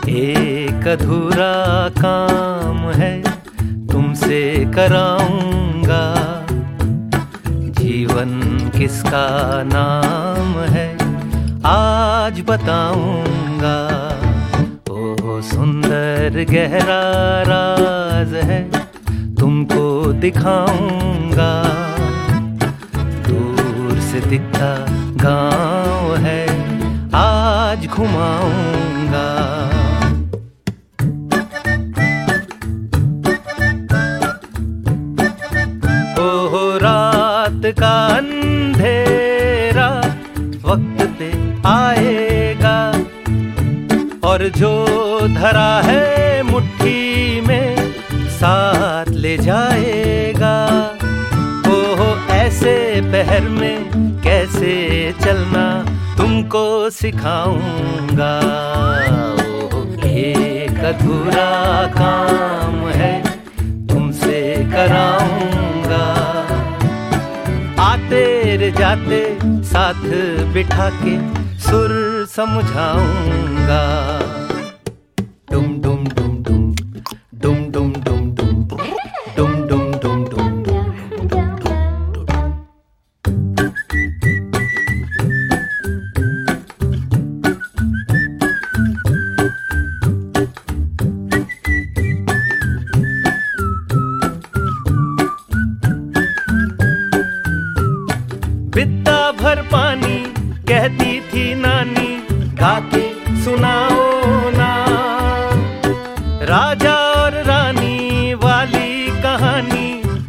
एक अधूरा काम है तुमसे कराऊंगा, जीवन किसका नाम है आज बताऊंगा। ओ सुंदर गहरा राज है तुमको दिखाऊंगा, दूर से दिखता गाँव है आज घुमाऊंगा। ओ रात का अंधेरा वक्त पे आएगा, और जो धरा है मुट्ठी में साथ ले जाएगा। ओ ऐसे पहर में कैसे चलना तुमको सिखाऊंगा। ओ एक अधूरा काम है तुमसे कराऊंगा, आते जाते साथ बिठा के सुर समझाऊंगा। डुम डुम डुम डुम डुम डुम डुम डुम डुम डुम डुम डुम। बित्ता भर पानी कहती थी नानी, गा के सुनाओ ना, राजा और रानी वाली कहानी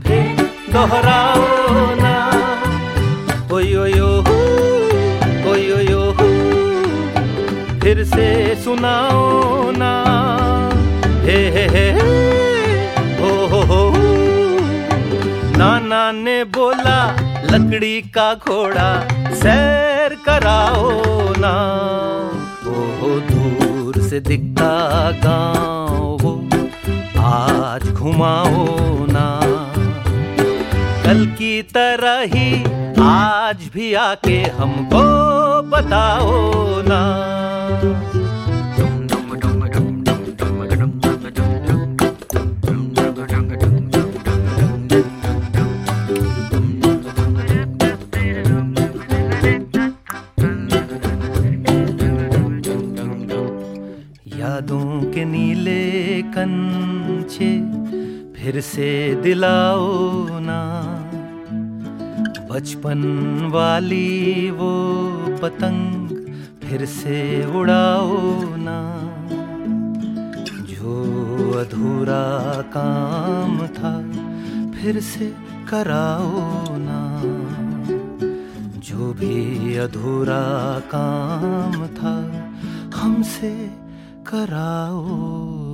दोहराओ ना। ओय ओय ओय ओय ओय फिर से सुनाओ ना। हे हो नाना ने बोला लकड़ी का घोड़ा सैर कराओ ना। ओ दूर से दिखता गाँव वो आज घुमाओ ना। कल की तरह ही आज भी आके हमको बताओ ना। यादों के नीले कंचे फिर से दिलाओ ना, बचपन वाली वो पतंग फिर से उड़ाओ ना। जो अधूरा काम था फिर से कराओ ना, जो भी अधूरा काम था हमसे कराओ।